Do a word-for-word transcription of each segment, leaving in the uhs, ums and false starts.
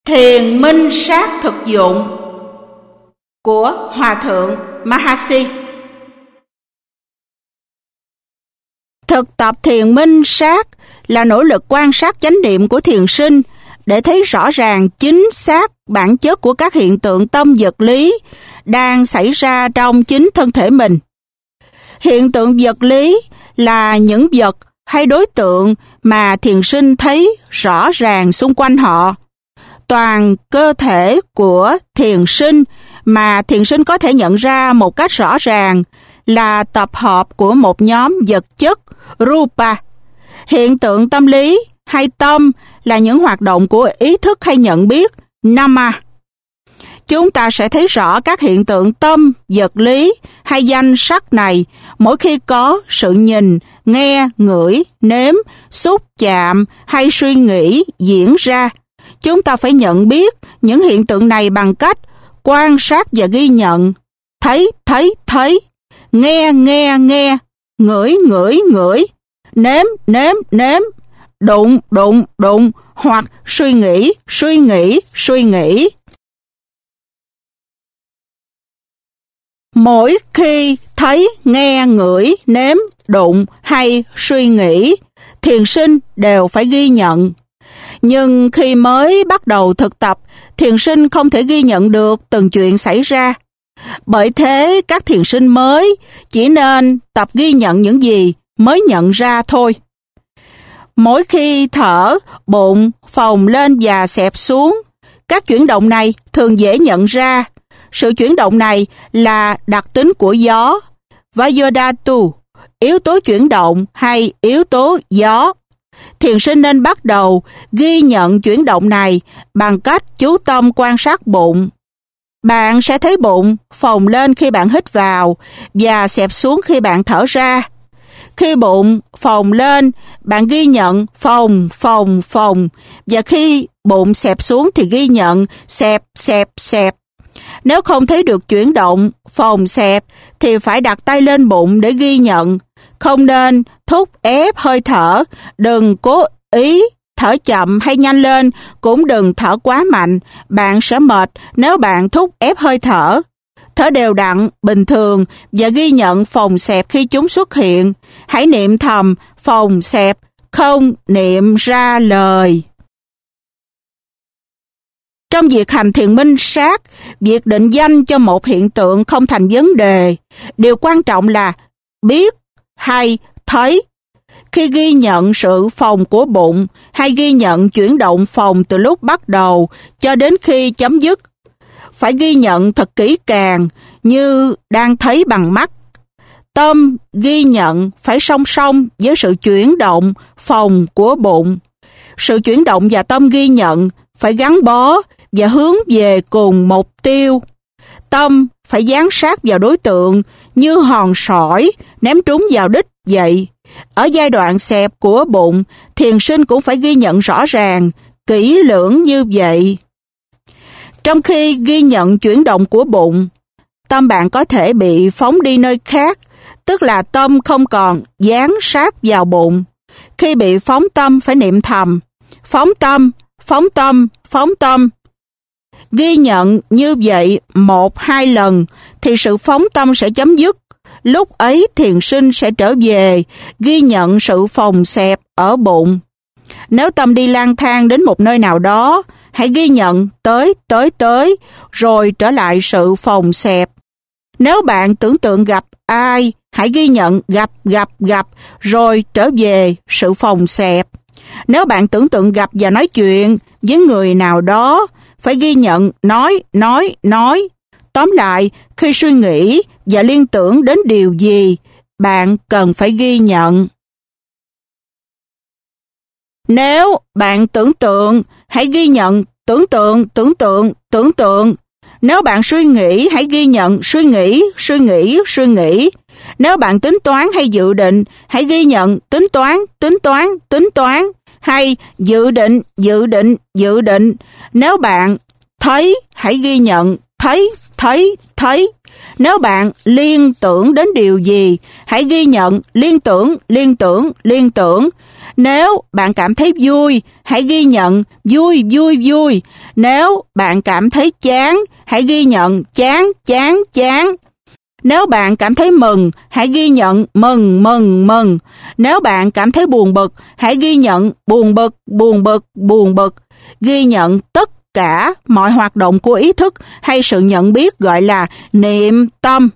Thiền minh sát thực dụng của Hòa thượng Mahasi. Thực tập thiền minh sát là nỗ lực quan sát chánh niệm của thiền sinh để thấy rõ ràng chính xác bản chất của các hiện tượng tâm vật lý đang xảy ra trong chính thân thể mình. Hiện tượng vật lý là những vật hay đối tượng mà thiền sinh thấy rõ ràng xung quanh họ. Toàn cơ thể của thiền sinh mà thiền sinh có thể nhận ra một cách rõ ràng là tập hợp của một nhóm vật chất rupa. Hiện tượng tâm lý hay tâm là những hoạt động của ý thức hay nhận biết nama. Chúng ta sẽ thấy rõ các hiện tượng tâm, vật lý hay danh sắc này mỗi khi có sự nhìn, nghe, ngửi, nếm, xúc chạm hay suy nghĩ diễn ra. Chúng ta phải nhận biết những hiện tượng này bằng cách quan sát và ghi nhận, thấy, thấy, thấy, nghe, nghe, nghe, ngửi, ngửi, ngửi, nếm, nếm, nếm, đụng, đụng, đụng, hoặc suy nghĩ, suy nghĩ, suy nghĩ. Mỗi khi thấy, nghe, ngửi, nếm, đụng hay suy nghĩ, thiền sinh đều phải ghi nhận. Nhưng khi mới bắt đầu thực tập, thiền sinh không thể ghi nhận được từng chuyện xảy ra. Bởi thế, các thiền sinh mới chỉ nên tập ghi nhận những gì mới nhận ra thôi. Mỗi khi thở, bụng phồng lên và xẹp xuống, các chuyển động này thường dễ nhận ra. Sự chuyển động này là đặc tính của gió, Vayodhatu, yếu tố chuyển động hay yếu tố gió. Thiền sinh nên bắt đầu ghi nhận chuyển động này bằng cách chú tâm quan sát bụng. Bạn sẽ thấy bụng phồng lên khi bạn hít vào và xẹp xuống khi bạn thở ra. Khi bụng phồng lên, bạn ghi nhận phồng, phồng, phồng, và khi bụng xẹp xuống thì ghi nhận xẹp, xẹp, xẹp. Nếu không thấy được chuyển động phồng xẹp thì phải đặt tay lên bụng để ghi nhận. Không nên thúc ép hơi thở, đừng cố ý thở chậm hay nhanh lên, cũng đừng thở quá mạnh, bạn sẽ mệt nếu bạn thúc ép hơi thở. Thở đều đặn, bình thường và ghi nhận phồng xẹp khi chúng xuất hiện. Hãy niệm thầm phồng xẹp, không niệm ra lời. Trong việc hành thiền minh sát, việc định danh cho một hiện tượng không thành vấn đề. Điều quan trọng là biết hay thấy. Khi ghi nhận sự phồng của bụng hay ghi nhận chuyển động phồng từ lúc bắt đầu cho đến khi chấm dứt, phải ghi nhận thật kỹ càng như đang thấy bằng mắt. Tâm ghi nhận phải song song với sự chuyển động phồng của bụng. Sự chuyển động và tâm ghi nhận phải gắn bó và hướng về cùng mục tiêu. Tâm phải dán sát vào đối tượng như hòn sỏi ném trúng vào đích vậy. Ở giai đoạn xẹp của bụng, thiền sinh cũng phải ghi nhận rõ ràng, kỹ lưỡng như vậy. Trong khi ghi nhận chuyển động của bụng, tâm bạn có thể bị phóng đi nơi khác, tức là tâm không còn dán sát vào bụng. Khi bị phóng tâm phải niệm thầm, phóng tâm, phóng tâm, phóng tâm. Ghi nhận như vậy một, hai lần thì sự phóng tâm sẽ chấm dứt. Lúc ấy thiền sinh sẽ trở về ghi nhận sự phồng xẹp ở bụng. Nếu tâm đi lang thang đến một nơi nào đó, hãy ghi nhận tới, tới, tới, rồi trở lại sự phồng xẹp. Nếu bạn tưởng tượng gặp ai, hãy ghi nhận gặp, gặp, gặp, rồi trở về sự phồng xẹp. Nếu bạn tưởng tượng gặp và nói chuyện với người nào đó, phải ghi nhận nói, nói, nói. Tóm lại, khi suy nghĩ và liên tưởng đến điều gì, bạn cần phải ghi nhận. Nếu bạn tưởng tượng, hãy ghi nhận tưởng tượng, tưởng tượng, tưởng tượng. Nếu bạn suy nghĩ, hãy ghi nhận suy nghĩ, suy nghĩ, suy nghĩ. Nếu bạn tính toán hay dự định, hãy ghi nhận tính toán, tính toán, tính toán, hay dự định, dự định, dự định. Nếu bạn thấy, hãy ghi nhận thấy, thấy, thấy. Nếu bạn liên tưởng đến điều gì, hãy ghi nhận liên tưởng, liên tưởng, liên tưởng. Nếu bạn cảm thấy vui, hãy ghi nhận vui, vui, vui. Nếu bạn cảm thấy chán, hãy ghi nhận chán, chán, chán. Nếu bạn cảm thấy mừng, hãy ghi nhận mừng, mừng, mừng. Nếu bạn cảm thấy buồn bực, hãy ghi nhận buồn bực, buồn bực, buồn bực. Ghi nhận tất cả mọi hoạt động của ý thức hay sự nhận biết gọi là niệm tâm.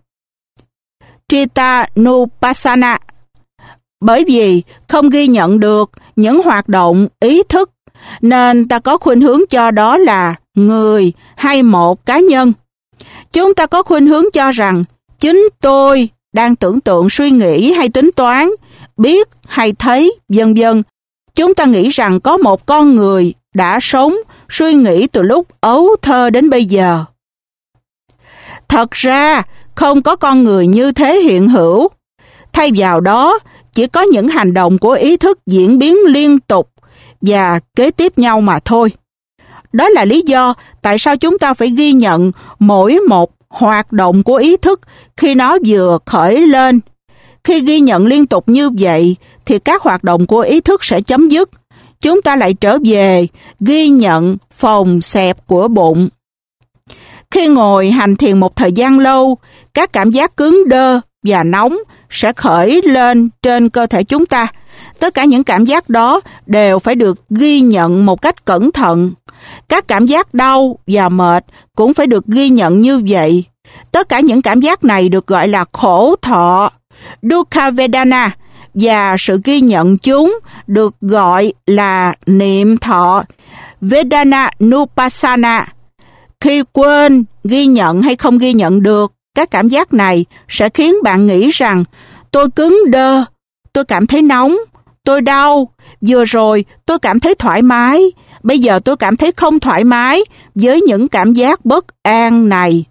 Chittanupassana. Bởi vì không ghi nhận được những hoạt động ý thức, nên ta có khuynh hướng cho đó là người hay một cá nhân. Chúng ta có khuynh hướng cho rằng chính tôi đang tưởng tượng, suy nghĩ hay tính toán, biết hay thấy, vân vân. Chúng ta nghĩ rằng có một con người đã sống, suy nghĩ từ lúc ấu thơ đến bây giờ. Thật ra, không có con người như thế hiện hữu. Thay vào đó, chỉ có những hành động của ý thức diễn biến liên tục và kế tiếp nhau mà thôi. Đó là lý do tại sao chúng ta phải ghi nhận mỗi một hoạt động của ý thức khi nó vừa khởi lên. Khi ghi nhận liên tục như vậy, thì các hoạt động của ý thức sẽ chấm dứt. Chúng ta lại trở về ghi nhận phồng xẹp của bụng. Khi ngồi hành thiền một thời gian lâu, các cảm giác cứng đơ và nóng sẽ khởi lên trên cơ thể chúng ta. Tất cả những cảm giác đó đều phải được ghi nhận một cách cẩn thận. Các cảm giác đau và mệt cũng phải được ghi nhận như vậy. Tất cả những cảm giác này được gọi là khổ thọ, dukkha vedana, và sự ghi nhận chúng được gọi là niệm thọ, vedana nupassana. Khi quên, ghi nhận hay không ghi nhận được các cảm giác này sẽ khiến bạn nghĩ rằng tôi cứng đơ, tôi cảm thấy nóng, tôi đau, vừa rồi tôi cảm thấy thoải mái, bây giờ tôi cảm thấy không thoải mái với những cảm giác bất an này.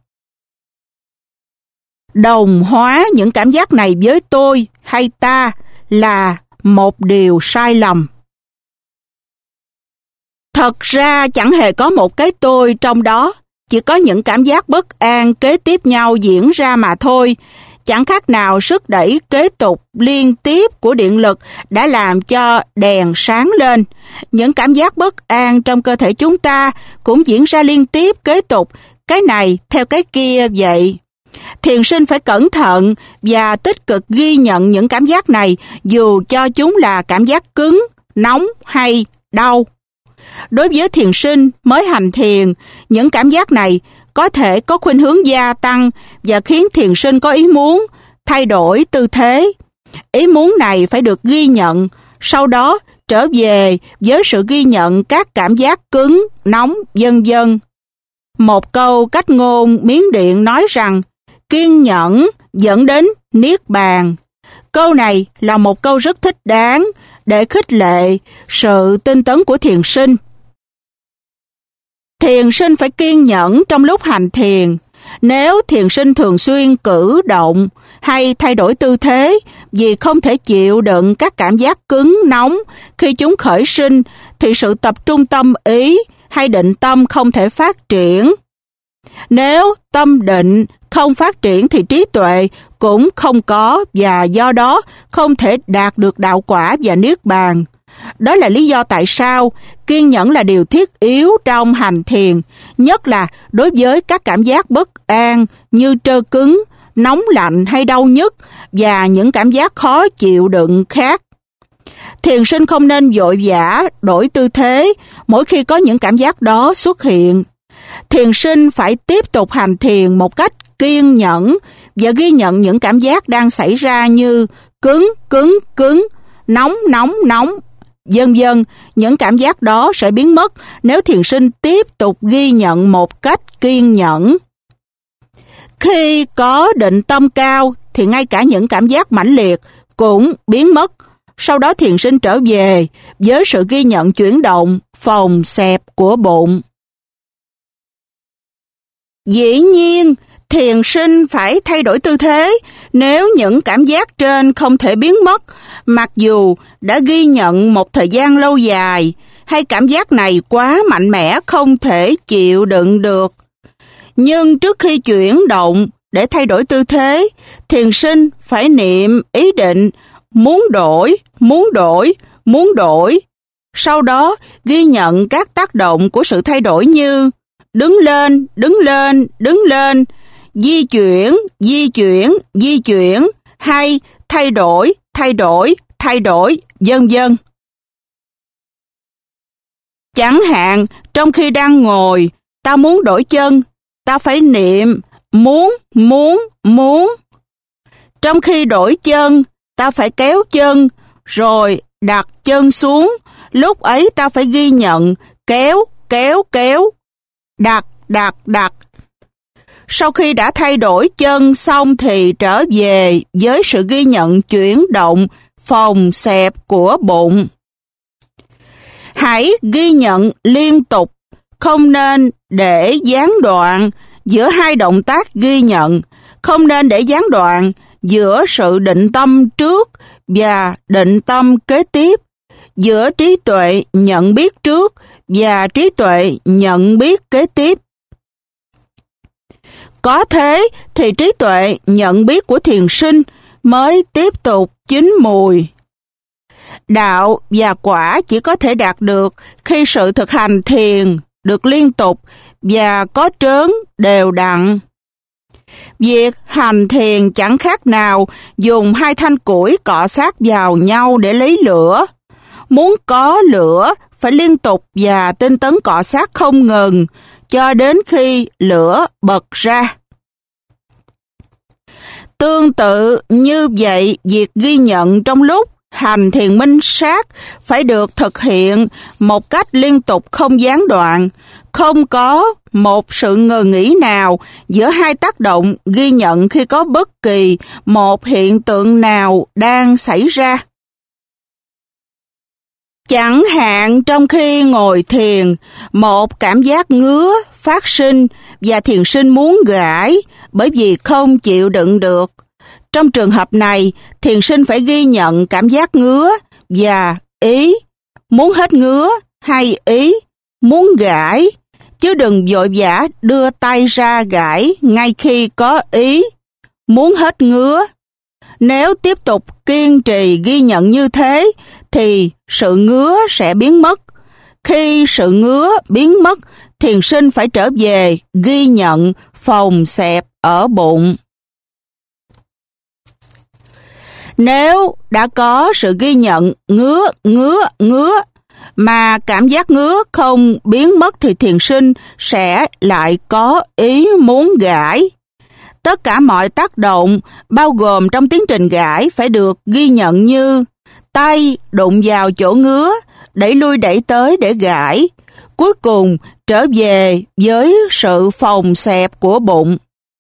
Đồng hóa những cảm giác này với tôi hay ta là một điều sai lầm. Thật ra chẳng hề có một cái tôi trong đó, chỉ có những cảm giác bất an kế tiếp nhau diễn ra mà thôi. Chẳng khác nào sức đẩy kế tục liên tiếp của điện lực đã làm cho đèn sáng lên. Những cảm giác bất an trong cơ thể chúng ta cũng diễn ra liên tiếp kế tục, cái này theo cái kia vậy. Thiền sinh phải cẩn thận và tích cực ghi nhận những cảm giác này dù cho chúng là cảm giác cứng, nóng hay đau. Đối với thiền sinh mới hành thiền, những cảm giác này có thể có khuynh hướng gia tăng và khiến thiền sinh có ý muốn thay đổi tư thế. Ý muốn này phải được ghi nhận, sau đó trở về với sự ghi nhận các cảm giác cứng, nóng, vân vân. Một câu cách ngôn Miến Điện nói rằng kiên nhẫn dẫn đến niết bàn. Câu này là một câu rất thích đáng để khích lệ sự tinh tấn của thiền sinh. Thiền sinh phải kiên nhẫn trong lúc hành thiền. Nếu thiền sinh thường xuyên cử động hay thay đổi tư thế vì không thể chịu đựng các cảm giác cứng, nóng khi chúng khởi sinh, thì sự tập trung tâm ý hay định tâm không thể phát triển. Nếu tâm định không phát triển thì trí tuệ cũng không có, và do đó không thể đạt được đạo quả và niết bàn. Đó là lý do tại sao kiên nhẫn là điều thiết yếu trong hành thiền, nhất là đối với các cảm giác bất an như trơ cứng, nóng lạnh hay đau nhức và những cảm giác khó chịu đựng khác. Thiền sinh không nên vội vã đổi tư thế mỗi khi có những cảm giác đó xuất hiện. Thiền sinh phải tiếp tục hành thiền một cách kiên nhẫn và ghi nhận những cảm giác đang xảy ra như cứng, cứng, cứng, nóng, nóng, nóng, vân vân. Những cảm giác đó sẽ biến mất nếu thiền sinh tiếp tục ghi nhận một cách kiên nhẫn. Khi có định tâm cao thì ngay cả những cảm giác mãnh liệt cũng biến mất. Sau đó thiền sinh trở về với sự ghi nhận chuyển động, phồng xẹp của bụng. Dĩ nhiên, thiền sinh phải thay đổi tư thế nếu những cảm giác trên không thể biến mất, mặc dù đã ghi nhận một thời gian lâu dài, hay cảm giác này quá mạnh mẽ không thể chịu đựng được. Nhưng trước khi chuyển động để thay đổi tư thế, thiền sinh phải niệm ý định muốn đổi, muốn đổi, muốn đổi. Sau đó, ghi nhận các tác động của sự thay đổi như đứng lên, đứng lên, đứng lên, di chuyển, di chuyển, di chuyển, hay thay đổi, thay đổi, thay đổi, vân vân. Chẳng hạn, trong khi đang ngồi, ta muốn đổi chân, ta phải niệm muốn, muốn, muốn. Trong khi đổi chân, ta phải kéo chân, rồi đặt chân xuống. Lúc ấy ta phải ghi nhận kéo, kéo, kéo, đặt, đặt, đặt. Sau khi đã thay đổi chân xong thì trở về với sự ghi nhận chuyển động, phồng xẹp của bụng. Hãy ghi nhận liên tục, không nên để gián đoạn giữa hai động tác ghi nhận, không nên để gián đoạn giữa sự định tâm trước và định tâm kế tiếp, giữa trí tuệ nhận biết trước và trí tuệ nhận biết kế tiếp. Có thế thì trí tuệ nhận biết của thiền sinh mới tiếp tục chín mùi. Đạo và quả chỉ có thể đạt được khi sự thực hành thiền được liên tục và có trớn đều đặn. Việc hành thiền chẳng khác nào dùng hai thanh củi cọ sát vào nhau để lấy lửa. Muốn có lửa phải liên tục và tinh tấn cọ sát không ngừng cho đến khi lửa bật ra. Tương tự như vậy, việc ghi nhận trong lúc hành thiền minh sát phải được thực hiện một cách liên tục không gián đoạn, không có một sự ngừng nghỉ nào giữa hai tác động ghi nhận khi có bất kỳ một hiện tượng nào đang xảy ra. Chẳng hạn trong khi ngồi thiền, một cảm giác ngứa phát sinh và thiền sinh muốn gãi bởi vì không chịu đựng được. Trong trường hợp này, thiền sinh phải ghi nhận cảm giác ngứa và ý muốn hết ngứa hay ý muốn gãi, chứ đừng vội vã đưa tay ra gãi ngay khi có ý muốn hết ngứa. Nếu tiếp tục kiên trì ghi nhận như thế, thì sự ngứa sẽ biến mất. Khi sự ngứa biến mất, thiền sinh phải trở về ghi nhận phồng xẹp ở bụng. Nếu đã có sự ghi nhận ngứa, ngứa, ngứa, mà cảm giác ngứa không biến mất thì thiền sinh sẽ lại có ý muốn gãi. Tất cả mọi tác động, bao gồm trong tiến trình gãi, phải được ghi nhận như tay đụng vào chỗ ngứa, đẩy lui đẩy tới để gãi. Cuối cùng trở về với sự phồng xẹp của bụng.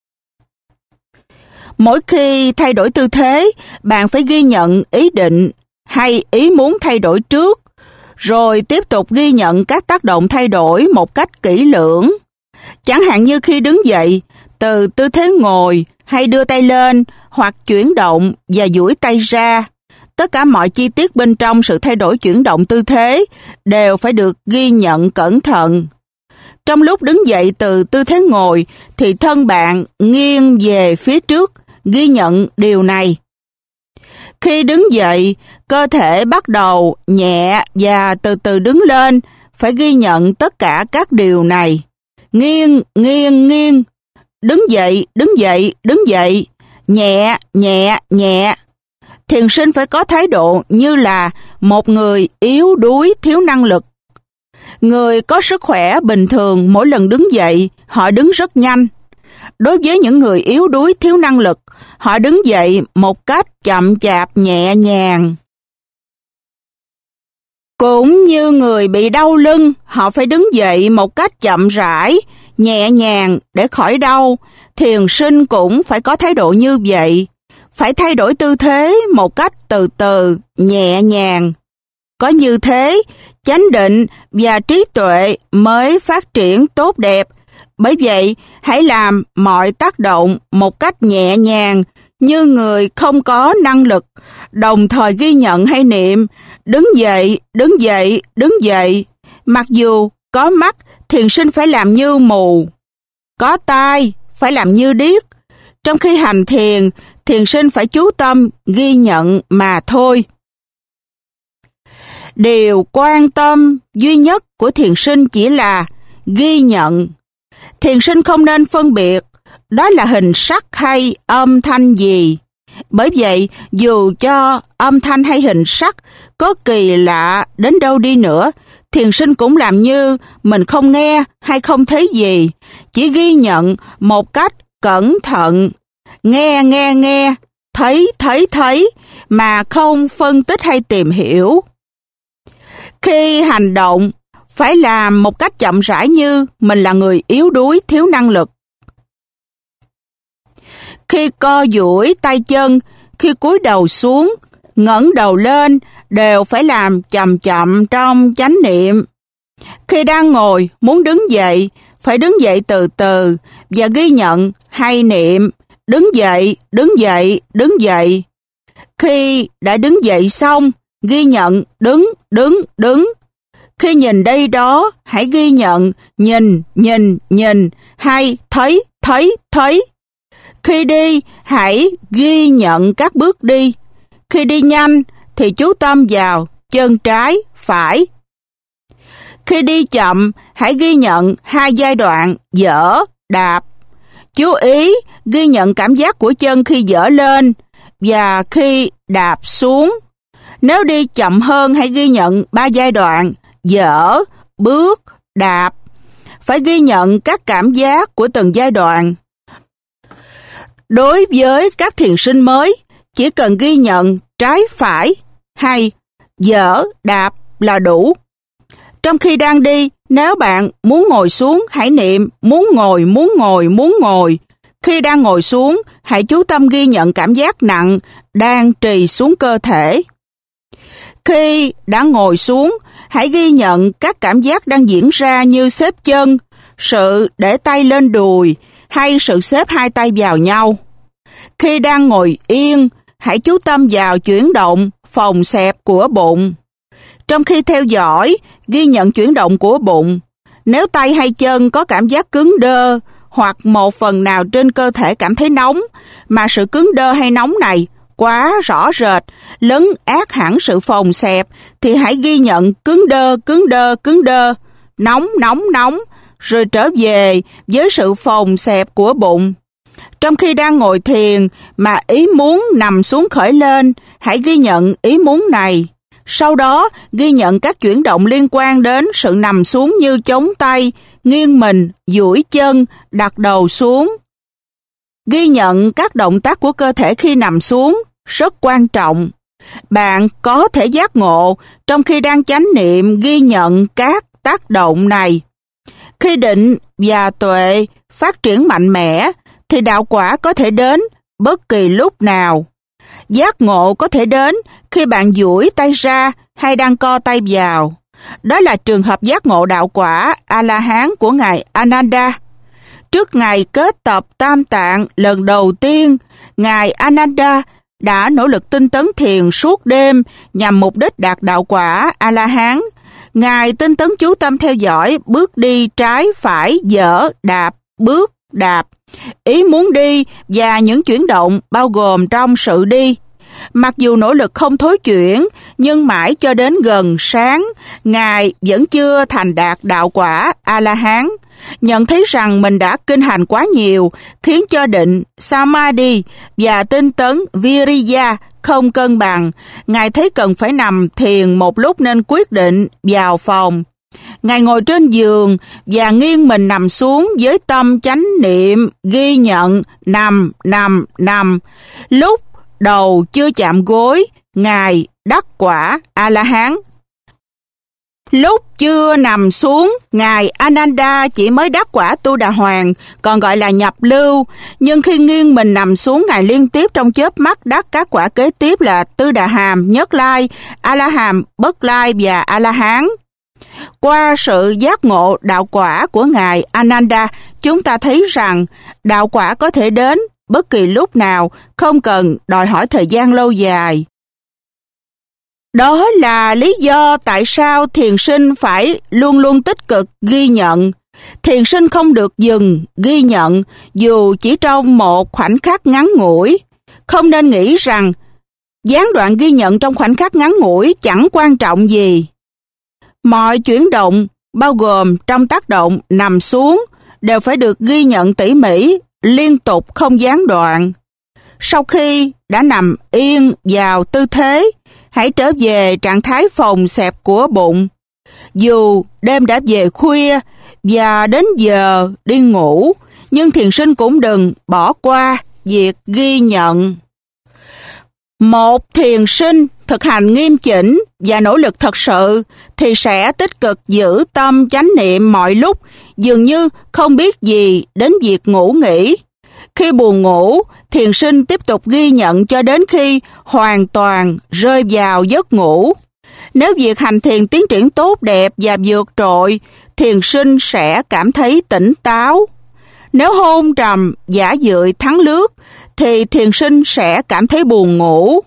Mỗi khi thay đổi tư thế, bạn phải ghi nhận ý định hay ý muốn thay đổi trước, rồi tiếp tục ghi nhận các tác động thay đổi một cách kỹ lưỡng. Chẳng hạn như khi đứng dậy, từ tư thế ngồi hay đưa tay lên hoặc chuyển động và duỗi tay ra. Tất cả mọi chi tiết bên trong sự thay đổi chuyển động tư thế đều phải được ghi nhận cẩn thận. Trong lúc đứng dậy từ tư thế ngồi thì thân bạn nghiêng về phía trước, ghi nhận điều này. Khi đứng dậy, cơ thể bắt đầu nhẹ và từ từ đứng lên, phải ghi nhận tất cả các điều này. Nghiêng, nghiêng, nghiêng, đứng dậy, đứng dậy, đứng dậy, nhẹ, nhẹ, nhẹ. Thiền sinh phải có thái độ như là một người yếu đuối thiếu năng lực. Người có sức khỏe bình thường mỗi lần đứng dậy, họ đứng rất nhanh. Đối với những người yếu đuối thiếu năng lực, họ đứng dậy một cách chậm chạp nhẹ nhàng. Cũng như người bị đau lưng, họ phải đứng dậy một cách chậm rãi, nhẹ nhàng để khỏi đau. Thiền sinh cũng phải có thái độ như vậy, phải thay đổi tư thế một cách từ từ, nhẹ nhàng. Có như thế, chánh định và trí tuệ mới phát triển tốt đẹp. Bởi vậy, hãy làm mọi tác động một cách nhẹ nhàng, như người không có năng lực, đồng thời ghi nhận hay niệm, đứng dậy, đứng dậy, đứng dậy. Mặc dù có mắt, thiền sinh phải làm như mù, có tai, phải làm như điếc. Trong khi hành thiền, thiền sinh phải chú tâm, ghi nhận mà thôi. Điều quan tâm duy nhất của thiền sinh chỉ là ghi nhận. Thiền sinh không nên phân biệt đó là hình sắc hay âm thanh gì. Bởi vậy, dù cho âm thanh hay hình sắc có kỳ lạ đến đâu đi nữa, thiền sinh cũng làm như mình không nghe hay không thấy gì, chỉ ghi nhận một cách cẩn thận, nghe nghe nghe, thấy thấy thấy, mà không phân tích hay tìm hiểu. Khi hành động, phải làm một cách chậm rãi như mình là người yếu đuối, thiếu năng lực. Khi co duỗi tay chân, khi cúi đầu xuống, ngẩng đầu lên, đều phải làm chậm chậm trong chánh niệm. Khi đang ngồi, muốn đứng dậy, phải đứng dậy từ từ và ghi nhận hay niệm, đứng dậy, đứng dậy, đứng dậy. Khi đã đứng dậy xong, ghi nhận đứng, đứng, đứng. Khi nhìn đây đó, hãy ghi nhận nhìn, nhìn, nhìn, hay thấy, thấy, thấy. Khi đi, hãy ghi nhận các bước đi. Khi đi nhanh, thì chú tâm vào chân trái, phải. Khi đi chậm, hãy ghi nhận hai giai đoạn dỡ, đạp. Chú ý ghi nhận cảm giác của chân khi dỡ lên và khi đạp xuống. Nếu đi chậm hơn, hãy ghi nhận ba giai đoạn dỡ, bước, đạp. Phải ghi nhận các cảm giác của từng giai đoạn. Đối với các thiền sinh mới, chỉ cần ghi nhận trái phải hay dỡ, đạp là đủ. Trong khi đang đi, nếu bạn muốn ngồi xuống, hãy niệm muốn ngồi, muốn ngồi, muốn ngồi. Khi đang ngồi xuống, hãy chú tâm ghi nhận cảm giác nặng đang trì xuống cơ thể. Khi đã ngồi xuống, hãy ghi nhận các cảm giác đang diễn ra như xếp chân, sự để tay lên đùi hay sự xếp hai tay vào nhau. Khi đang ngồi yên, hãy chú tâm vào chuyển động, phồng xẹp của bụng. Trong khi theo dõi, ghi nhận chuyển động của bụng. Nếu tay hay chân có cảm giác cứng đơ hoặc một phần nào trên cơ thể cảm thấy nóng, mà sự cứng đơ hay nóng này quá rõ rệt, lấn át hẳn sự phồng xẹp, thì hãy ghi nhận cứng đơ, cứng đơ, cứng đơ, nóng, nóng, nóng, rồi trở về với sự phồng xẹp của bụng. Trong khi đang ngồi thiền mà ý muốn nằm xuống khởi lên, hãy ghi nhận ý muốn này. Sau đó, ghi nhận các chuyển động liên quan đến sự nằm xuống như chống tay, nghiêng mình, duỗi chân, đặt đầu xuống. Ghi nhận các động tác của cơ thể khi nằm xuống, rất quan trọng. Bạn có thể giác ngộ trong khi đang chánh niệm ghi nhận các tác động này. Khi định và tuệ phát triển mạnh mẽ, thì đạo quả có thể đến bất kỳ lúc nào. Giác ngộ có thể đến khi bạn duỗi tay ra hay đang co tay vào. Đó là trường hợp giác ngộ đạo quả A-la-hán của Ngài Ananda. Trước ngày kết tập Tam Tạng lần đầu tiên, Ngài Ananda đã nỗ lực tinh tấn thiền suốt đêm nhằm mục đích đạt đạo quả A-la-hán. Ngài tinh tấn chú tâm theo dõi bước đi trái, phải, dỡ, đạp, bước, đạp, ý muốn đi và những chuyển động bao gồm trong sự đi. Mặc dù nỗ lực không thối chuyển, nhưng mãi cho đến gần sáng, Ngài vẫn chưa thành đạt đạo quả A-la-hán. Nhận thấy rằng mình đã kinh hành quá nhiều, khiến cho định, Samadhi và tinh tấn Viriya không cân bằng. Ngài thấy cần phải nằm thiền một lúc nên quyết định vào phòng. Ngài ngồi trên giường và nghiêng mình nằm xuống với tâm chánh niệm, ghi nhận, nằm, nằm, nằm. Lúc đầu chưa chạm gối, Ngài đắc quả A-la-hán. Lúc chưa nằm xuống, Ngài Ananda chỉ mới đắc quả Tu Đà Hoàng, còn gọi là nhập lưu. Nhưng khi nghiêng mình nằm xuống, Ngài liên tiếp trong chớp mắt đắc các quả kế tiếp là Tư Đà Hàm, Nhất Lai, A-la-hàm, Bất Lai và A-la-hán. Qua sự giác ngộ đạo quả của Ngài Ananda, chúng ta thấy rằng đạo quả có thể đến bất kỳ lúc nào, không cần đòi hỏi thời gian lâu dài. Đó là lý do tại sao thiền sinh phải luôn luôn tích cực ghi nhận. Thiền sinh không được dừng ghi nhận dù chỉ trong một khoảnh khắc ngắn ngủi. Không nên nghĩ rằng gián đoạn ghi nhận trong khoảnh khắc ngắn ngủi chẳng quan trọng gì. Mọi chuyển động, bao gồm trong tác động nằm xuống, đều phải được ghi nhận tỉ mỉ, liên tục không gián đoạn. Sau khi đã nằm yên vào tư thế, hãy trở về trạng thái phồng xẹp của bụng. Dù đêm đã về khuya và đến giờ đi ngủ, nhưng thiền sinh cũng đừng bỏ qua việc ghi nhận. Một thiền sinh thực hành nghiêm chỉnh và nỗ lực thật sự thì sẽ tích cực giữ tâm chánh niệm mọi lúc, dường như không biết gì đến việc ngủ nghỉ. Khi buồn ngủ, thiền sinh tiếp tục ghi nhận cho đến khi hoàn toàn rơi vào giấc ngủ. Nếu việc hành thiền tiến triển tốt đẹp và vượt trội, thiền sinh sẽ cảm thấy tỉnh táo. Nếu hôn trầm, giả dưỡi thắng lướt, thì thiền sinh sẽ cảm thấy buồn ngủ.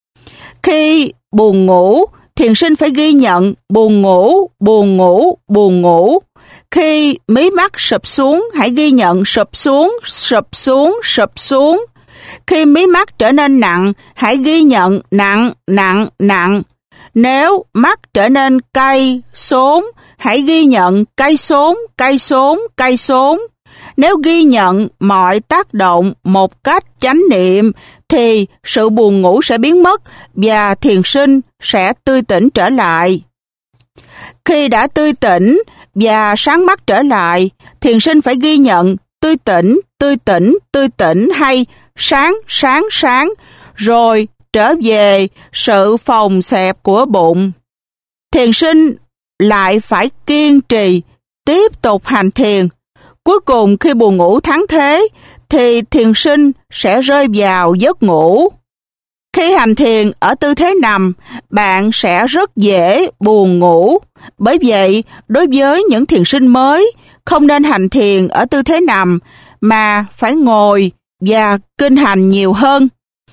Khi buồn ngủ, thiền sinh phải ghi nhận buồn ngủ, buồn ngủ, buồn ngủ. Khi mí mắt sụp xuống, hãy ghi nhận sụp xuống, sụp xuống, sụp xuống. Khi mí mắt trở nên nặng, hãy ghi nhận nặng, nặng, nặng. Nếu mắt trở nên cay, xốn, hãy ghi nhận cay xốn, cay xốn, cay xốn. Nếu ghi nhận mọi tác động một cách chánh niệm, thì sự buồn ngủ sẽ biến mất và thiền sinh sẽ tươi tỉnh trở lại. Khi đã tươi tỉnh và sáng mắt trở lại, thiền sinh phải ghi nhận tươi tỉnh, tươi tỉnh, tươi tỉnh hay sáng, sáng, sáng, rồi trở về sự phồng xẹp của bụng. Thiền sinh lại phải kiên trì, tiếp tục hành thiền. Cuối cùng khi buồn ngủ thắng thế, thì thiền sinh sẽ rơi vào giấc ngủ. Khi hành thiền ở tư thế nằm, bạn sẽ rất dễ buồn ngủ. Bởi vậy, đối với những thiền sinh mới, không nên hành thiền ở tư thế nằm, mà phải ngồi và kinh hành nhiều hơn.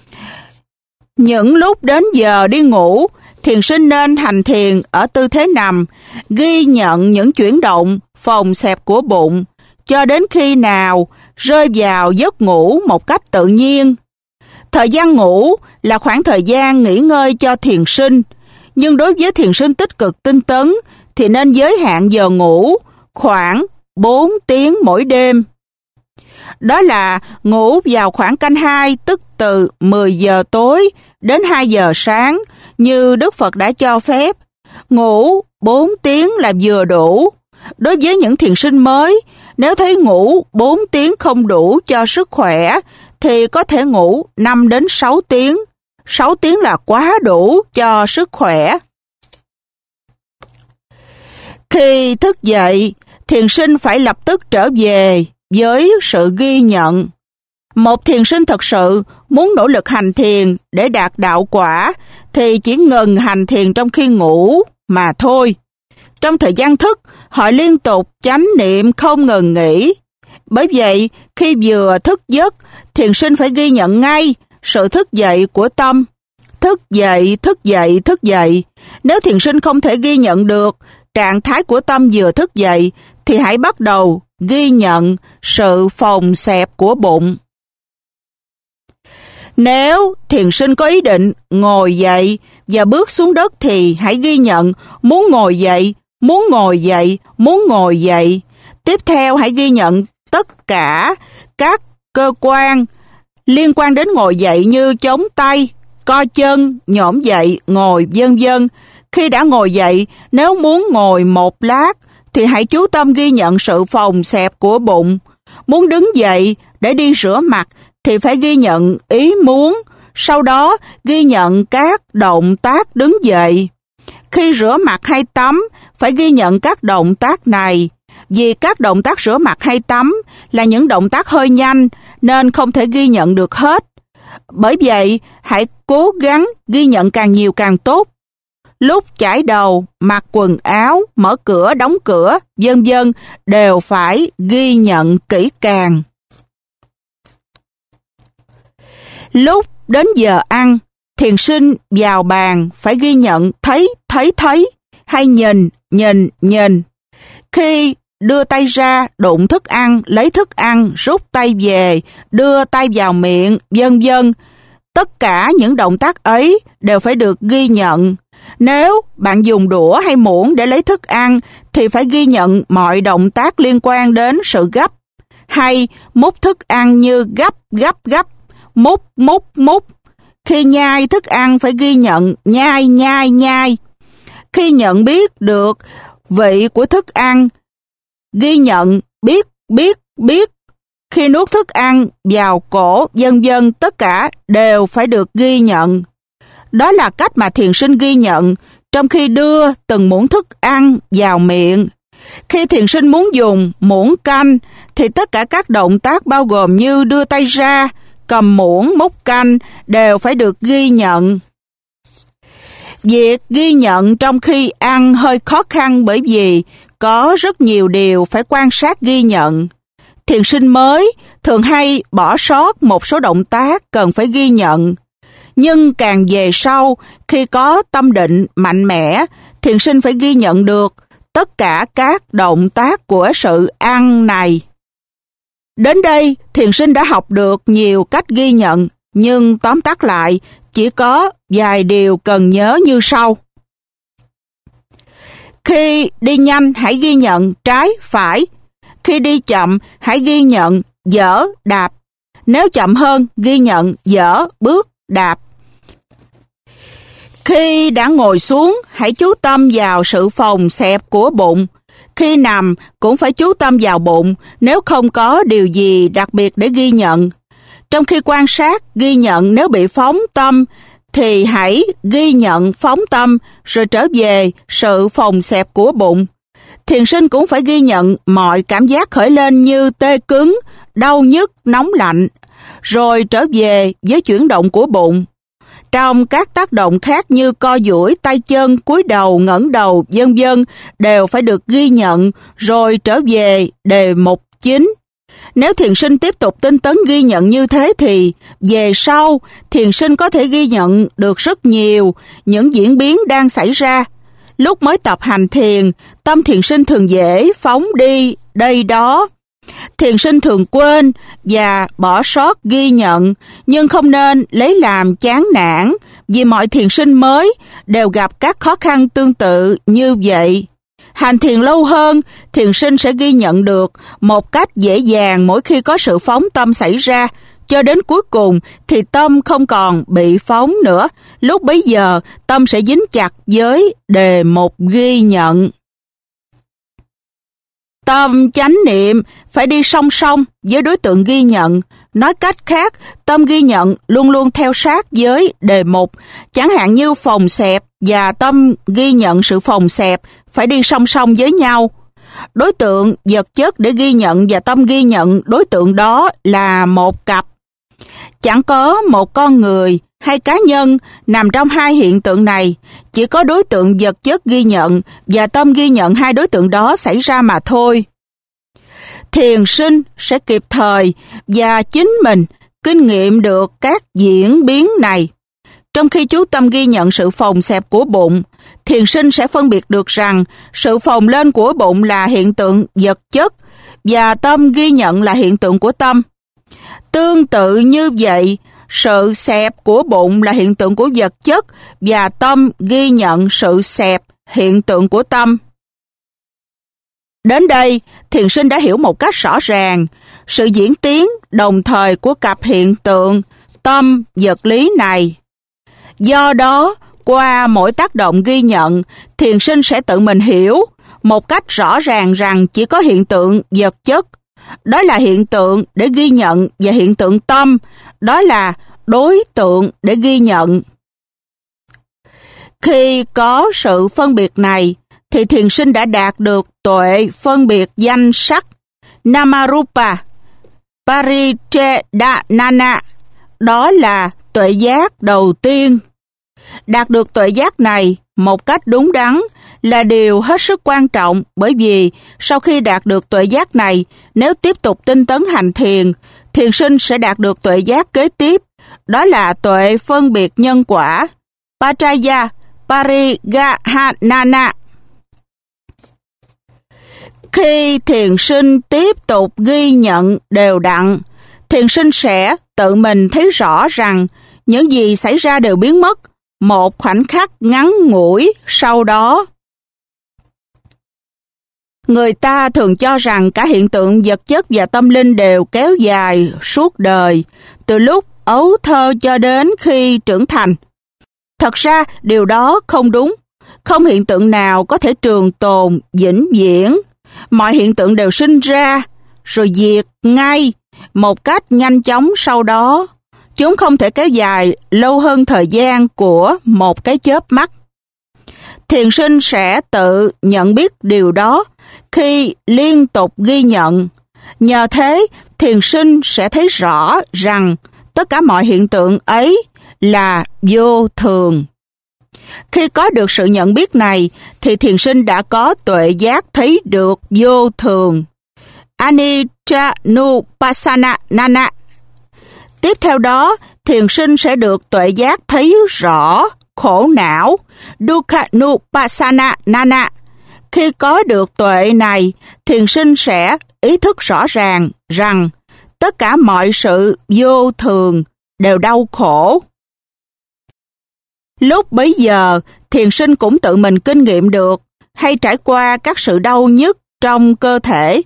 Những lúc đến giờ đi ngủ, thiền sinh nên hành thiền ở tư thế nằm, ghi nhận những chuyển động phồng xẹp của bụng, cho đến khi nào rơi vào giấc ngủ một cách tự nhiên. Thời gian ngủ là khoảng thời gian nghỉ ngơi cho thiền sinh, nhưng đối với thiền sinh tích cực tinh tấn thì nên giới hạn giờ ngủ khoảng bốn tiếng mỗi đêm. Đó là ngủ vào khoảng canh hai, tức từ mười giờ tối đến hai giờ sáng, như Đức Phật đã cho phép. Ngủ bốn tiếng là vừa đủ. Đối với những thiền sinh mới, nếu thấy ngủ bốn tiếng không đủ cho sức khỏe, thì có thể ngủ năm đến sáu tiếng. sáu tiếng là quá đủ cho sức khỏe. Khi thức dậy, thiền sinh phải lập tức trở về với sự ghi nhận. Một thiền sinh thật sự muốn nỗ lực hành thiền để đạt đạo quả thì chỉ ngừng hành thiền trong khi ngủ mà thôi. Trong thời gian thức, họ liên tục chánh niệm không ngừng nghỉ. Bởi vậy, khi vừa thức giấc, thiền sinh phải ghi nhận ngay sự thức dậy của tâm. Thức dậy, thức dậy, thức dậy. Nếu thiền sinh không thể ghi nhận được trạng thái của tâm vừa thức dậy, thì hãy bắt đầu ghi nhận sự phồng xẹp của bụng. Nếu thiền sinh có ý định ngồi dậy và bước xuống đất thì hãy ghi nhận muốn ngồi dậy, muốn ngồi dậy, muốn ngồi dậy. Tiếp theo hãy ghi nhận tất cả các cơ quan liên quan đến ngồi dậy như chống tay, co chân, nhổm dậy, ngồi, vân vân. Khi đã ngồi dậy, nếu muốn ngồi một lát thì hãy chú tâm ghi nhận sự phồng xẹp của bụng. Muốn đứng dậy để đi rửa mặt thì phải ghi nhận ý muốn, sau đó ghi nhận các động tác đứng dậy. Khi rửa mặt hay tắm, phải ghi nhận các động tác này. Vì các động tác rửa mặt hay tắm là những động tác hơi nhanh nên không thể ghi nhận được hết. Bởi vậy, hãy cố gắng ghi nhận càng nhiều càng tốt. Lúc chải đầu, mặc quần áo, mở cửa, đóng cửa, vân vân đều phải ghi nhận kỹ càng. Lúc đến giờ ăn, thiền sinh vào bàn phải ghi nhận thấy, thấy, thấy, hay nhìn, nhìn, nhìn. Khi đưa tay ra, đụng thức ăn, lấy thức ăn, rút tay về, đưa tay vào miệng, vân vân. Tất cả những động tác ấy đều phải được ghi nhận. Nếu bạn dùng đũa hay muỗng để lấy thức ăn thì phải ghi nhận mọi động tác liên quan đến sự gấp hay múc thức ăn như gấp, gấp, gấp, múc, múc, múc. Khi nhai thức ăn phải ghi nhận nhai, nhai, nhai. Khi nhận biết được vị của thức ăn, ghi nhận biết, biết, biết. Khi nuốt thức ăn vào cổ, vân vân, tất cả đều phải được ghi nhận. Đó là cách mà thiền sinh ghi nhận trong khi đưa từng muỗng thức ăn vào miệng. Khi thiền sinh muốn dùng muỗng canh thì tất cả các động tác bao gồm như đưa tay ra, cầm muỗng, múc canh đều phải được ghi nhận. Việc ghi nhận trong khi ăn hơi khó khăn bởi vì có rất nhiều điều phải quan sát ghi nhận. Thiền sinh mới thường hay bỏ sót một số động tác cần phải ghi nhận. Nhưng càng về sau, khi có tâm định mạnh mẽ, thiền sinh phải ghi nhận được tất cả các động tác của sự ăn này. Đến đây, thiền sinh đã học được nhiều cách ghi nhận, nhưng tóm tắt lại, chỉ có vài điều cần nhớ như sau. Khi đi nhanh, hãy ghi nhận trái, phải. Khi đi chậm, hãy ghi nhận dở, đạp. Nếu chậm hơn, ghi nhận dở, bước, đạp. Khi đã ngồi xuống, hãy chú tâm vào sự phồng xẹp của bụng. Khi nằm, cũng phải chú tâm vào bụng, nếu không có điều gì đặc biệt để ghi nhận. Trong khi quan sát, ghi nhận nếu bị phóng tâm, thì hãy ghi nhận phóng tâm, rồi trở về sự phồng xẹp của bụng. Thiền sinh cũng phải ghi nhận mọi cảm giác khởi lên như tê cứng, đau nhức, nóng lạnh, rồi trở về với chuyển động của bụng. Trong các tác động khác như co duỗi tay chân, cúi đầu, ngẩng đầu, vân vân đều phải được ghi nhận, rồi trở về đề mục chính. Nếu thiền sinh tiếp tục tinh tấn ghi nhận như thế thì về sau thiền sinh có thể ghi nhận được rất nhiều những diễn biến đang xảy ra. Lúc mới tập hành thiền, tâm thiền sinh thường dễ phóng đi đây đó. Thiền sinh thường quên và bỏ sót ghi nhận, nhưng không nên lấy làm chán nản, vì mọi thiền sinh mới đều gặp các khó khăn tương tự như vậy. Hành thiền lâu hơn, thiền sinh sẽ ghi nhận được một cách dễ dàng mỗi khi có sự phóng tâm xảy ra, cho đến cuối cùng thì tâm không còn bị phóng nữa. Lúc bấy giờ, tâm sẽ dính chặt với đề mục ghi nhận. Tâm chánh niệm phải đi song song với đối tượng ghi nhận. Nói cách khác, tâm ghi nhận luôn luôn theo sát với đề mục. Chẳng hạn như phồng xẹp và tâm ghi nhận sự phồng xẹp phải đi song song với nhau. Đối tượng vật chất để ghi nhận và tâm ghi nhận đối tượng đó là một cặp. Chẳng có một con người hay cá nhân nằm trong hai hiện tượng này, chỉ có đối tượng vật chất ghi nhận và tâm ghi nhận hai đối tượng đó xảy ra mà thôi. Thiền sinh sẽ kịp thời và chính mình kinh nghiệm được các diễn biến này. Trong khi chú tâm ghi nhận sự phồng xẹp của bụng, thiền sinh sẽ phân biệt được rằng sự phồng lên của bụng là hiện tượng vật chất và tâm ghi nhận là hiện tượng của tâm. Tương tự như vậy, sự xẹp của bụng là hiện tượng của vật chất và tâm ghi nhận sự xẹp, hiện tượng của tâm. Đến đây, thiền sinh đã hiểu một cách rõ ràng sự diễn tiến đồng thời của cặp hiện tượng tâm vật lý này. Do đó, qua mỗi tác động ghi nhận, thiền sinh sẽ tự mình hiểu một cách rõ ràng rằng chỉ có hiện tượng vật chất, đó là hiện tượng để ghi nhận, và hiện tượng tâm, đó là đối tượng để ghi nhận. Khi có sự phân biệt này, thì thiền sinh đã đạt được tuệ phân biệt danh sắc, Namarupa, Parichedanana, đó là tuệ giác đầu tiên. Đạt được tuệ giác này một cách đúng đắn là điều hết sức quan trọng, bởi vì sau khi đạt được tuệ giác này, nếu tiếp tục tinh tấn hành thiền, thiền sinh sẽ đạt được tuệ giác kế tiếp, đó là tuệ phân biệt nhân quả, Paccaya Parigahanana. Khi thiền sinh tiếp tục ghi nhận đều đặn, thiền sinh sẽ tự mình thấy rõ rằng những gì xảy ra đều biến mất, một khoảnh khắc ngắn ngủi sau đó. Người ta thường cho rằng cả hiện tượng vật chất và tâm linh đều kéo dài suốt đời, từ lúc ấu thơ cho đến khi trưởng thành. Thật ra điều đó không đúng. Không hiện tượng nào có thể trường tồn, vĩnh viễn. Mọi hiện tượng đều sinh ra, rồi diệt ngay, một cách nhanh chóng sau đó. Chúng không thể kéo dài lâu hơn thời gian của một cái chớp mắt. Thiền sinh sẽ tự nhận biết điều đó khi liên tục ghi nhận. Nhờ thế, thiền sinh sẽ thấy rõ rằng tất cả mọi hiện tượng ấy là vô thường. Khi có được sự nhận biết này, thì thiền sinh đã có tuệ giác thấy được vô thường. Anicca-nupassana nana. Tiếp theo đó, thiền sinh sẽ được tuệ giác thấy rõ khổ não. Dukkha-nupassana nana. Khi có được tuệ này, thiền sinh sẽ ý thức rõ ràng rằng tất cả mọi sự vô thường đều đau khổ. Lúc bấy giờ, thiền sinh cũng tự mình kinh nghiệm được hay trải qua các sự đau nhức trong cơ thể.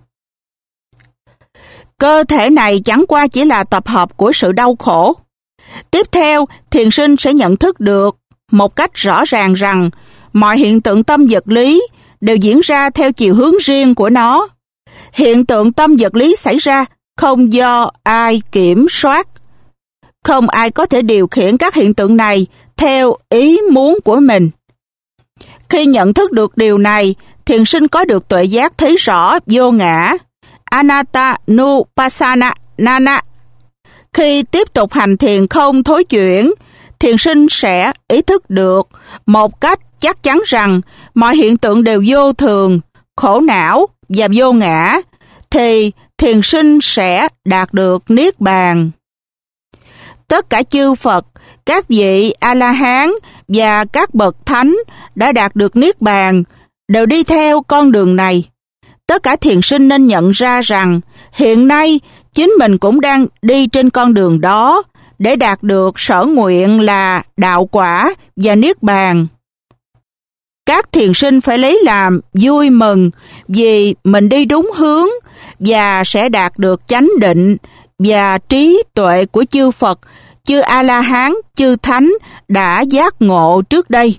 Cơ thể này chẳng qua chỉ là tập hợp của sự đau khổ. Tiếp theo, thiền sinh sẽ nhận thức được một cách rõ ràng rằng mọi hiện tượng tâm vật lý đều diễn ra theo chiều hướng riêng của nó. Hiện tượng tâm vật lý xảy ra không do ai kiểm soát. Không ai có thể điều khiển các hiện tượng này theo ý muốn của mình. Khi nhận thức được điều này, thiền sinh có được tuệ giác thấy rõ vô ngã. Anatta-nupassana nana. Khi tiếp tục hành thiền không thối chuyển, thiền sinh sẽ ý thức được một cách chắc chắn rằng mọi hiện tượng đều vô thường, khổ não và vô ngã, thì thiền sinh sẽ đạt được Niết Bàn. Tất cả chư Phật, các vị A-la-hán và các bậc thánh đã đạt được Niết Bàn đều đi theo con đường này. Tất cả thiền sinh nên nhận ra rằng hiện nay chính mình cũng đang đi trên con đường đó để đạt được sở nguyện là đạo quả và Niết Bàn. Các thiền sinh phải lấy làm vui mừng vì mình đi đúng hướng và sẽ đạt được chánh định và trí tuệ của chư Phật, chư A-la-hán, chư Thánh đã giác ngộ trước đây.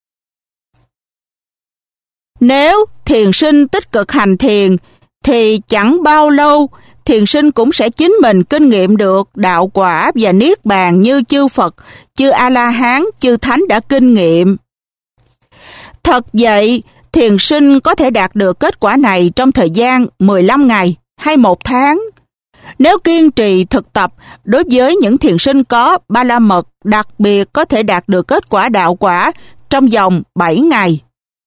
Nếu thiền sinh tích cực hành thiền, thì chẳng bao lâu thiền sinh cũng sẽ chính mình kinh nghiệm được đạo quả và Niết Bàn như chư Phật, chư A-la-hán, chư Thánh đã kinh nghiệm. Thật vậy, thiền sinh có thể đạt được kết quả này trong thời gian mười lăm ngày hay một tháng. Nếu kiên trì thực tập, đối với những thiền sinh có ba la mật đặc biệt có thể đạt được kết quả đạo quả trong vòng bảy ngày.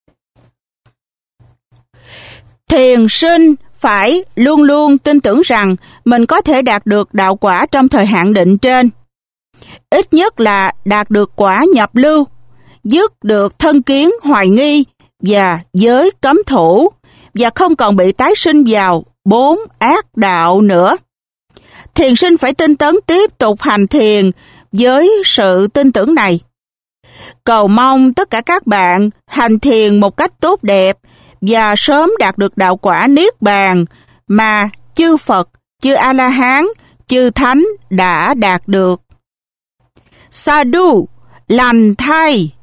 Thiền sinh phải luôn luôn tin tưởng rằng mình có thể đạt được đạo quả trong thời hạn định trên. Ít nhất là đạt được quả nhập lưu, dứt được thân kiến hoài nghi và giới cấm thủ, và không còn bị tái sinh vào bốn ác đạo nữa. Thiền sinh phải tinh tấn tiếp tục hành thiền với sự tin tưởng này. Cầu mong tất cả các bạn hành thiền một cách tốt đẹp và sớm đạt được đạo quả Niết Bàn mà chư Phật, chư A-la-hán, chư Thánh đã đạt được. Sadhu, lành thay!